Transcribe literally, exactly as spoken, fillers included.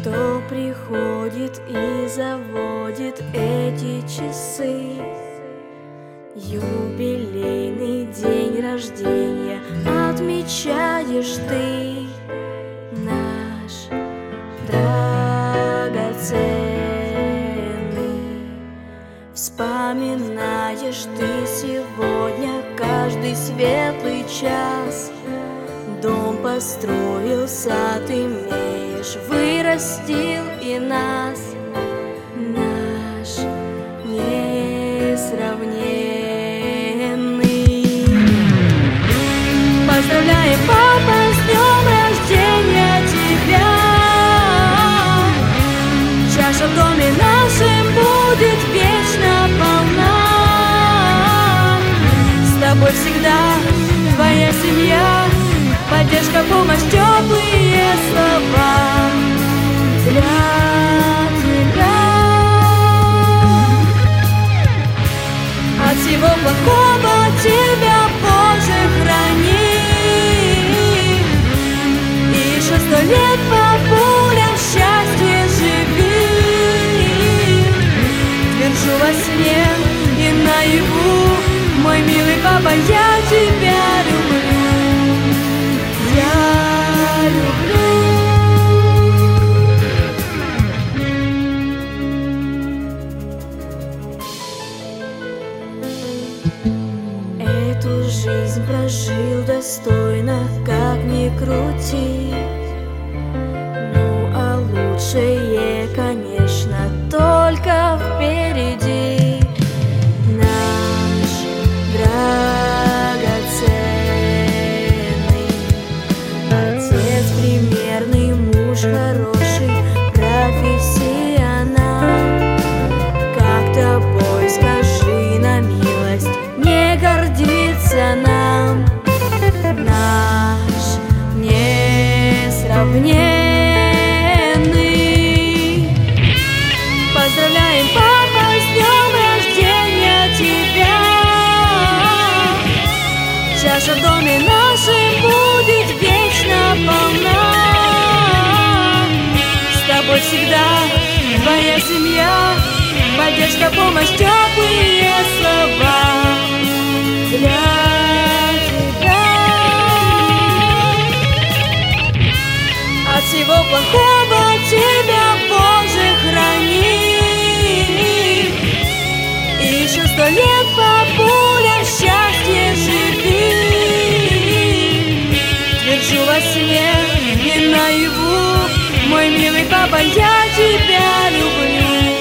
Кто приходит и заводит эти часы? Юбилейный день рождения отмечаешь ты, наш драгоценный. Вспоминаешь ты сегодня каждый светлый час. Дом построил, сад имеешь, вырастил и нас, наш несравненный. Поздравляем, папа, с днем рождения тебя! Чаша в доме нашем будет вечно полна. С тобой всегда твоя семья, поддержка, помощь, теплые слова для тебя. От всего плохого тебя, Боже, храни. Еще сто лет, бабуля, в счастье живи. Держу во сне и наяву, мой милый папа, я тебя люблю. Я люблю. Эту жизнь прожил достойно, как ни крути. Ну а лучшее, конечно, только впереди. Наш драгоценный отец, примерный муж, хороший профессионал. Как тобой, скажи на милость, не гордится нам наш несравненный. Поздравляем, папа, с днем рождения тебя! Чаша в доме нашем будет вечно полна. С тобой всегда твоя семья, поддержка, помощь, теплые слова для тебя. От всего плохого тебя, Боже, храни. Еще сто лет, бабуля, в счастье живи. Держу во сне и наяву, мой милый папа, я тебя люблю.